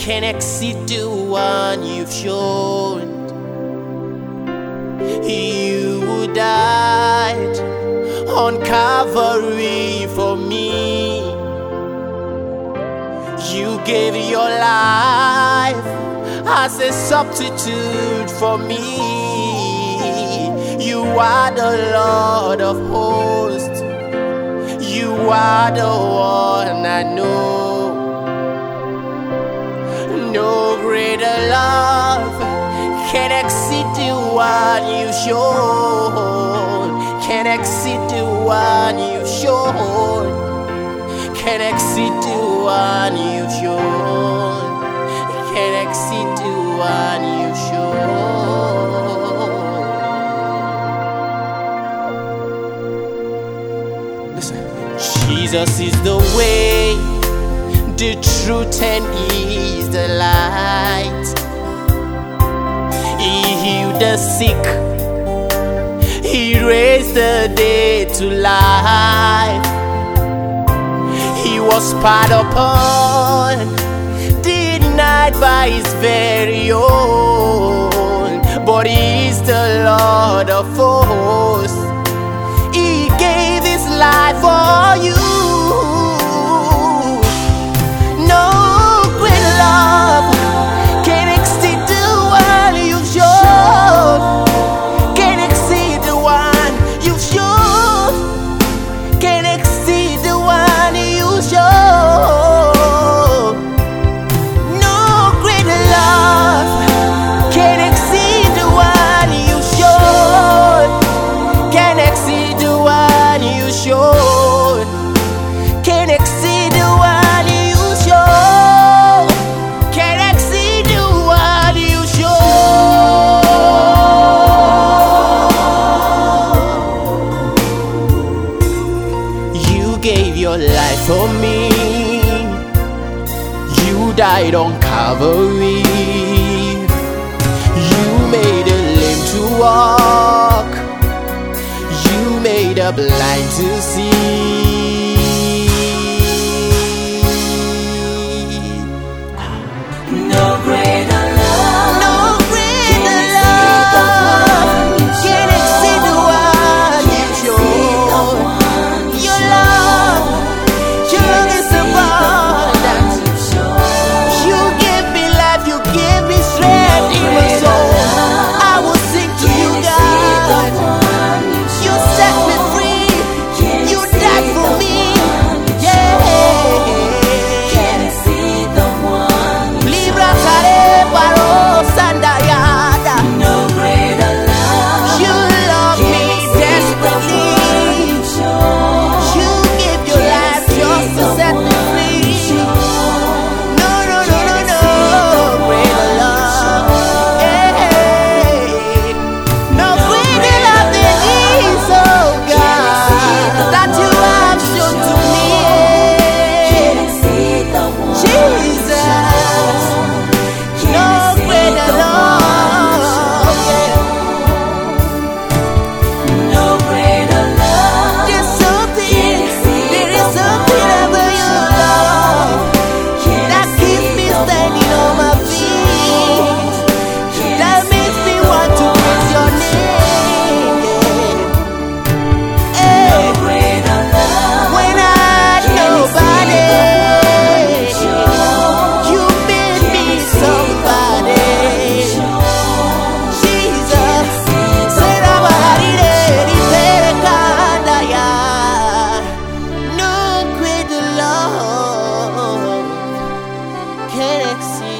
can exceed the one you've shown. You died on Calvary for me. You gave your life as a substitute for me. You are the Lord of hosts. You are the one I know. No greater love can exceed the one you shown. Can exceed the one you shown. Can exceed the one you shown. Can exceed the one you shown. Listen. Jesus is the way, the truth, and He is the light. He healed the sick, He raised the dead to life. He was spat upon, denied by His very own, but He is the Lord of hosts. He gave His life for you. Your life for me. You died on Calvary. You made a lame to walk. You made a blind to see. No greater love, no greater love can exceed the one you showed. Your love is abundant. You give me life, you give me strength in my soul. I will sing to you, God. You set me free. You died for me. Libra Kare Paro Sandayada. No greater love. You love me desperately. You give your life just to set me free. No greater love. Hey. No greater love than this, oh God, that you have shown to me. Jesus, no greater love. No greater love. There is something about your love that keeps me standing on my feet, that makes me want to praise your name. Hey. No greater love. When I had nobody, you made me somebody. Jesus, no greater love can exceed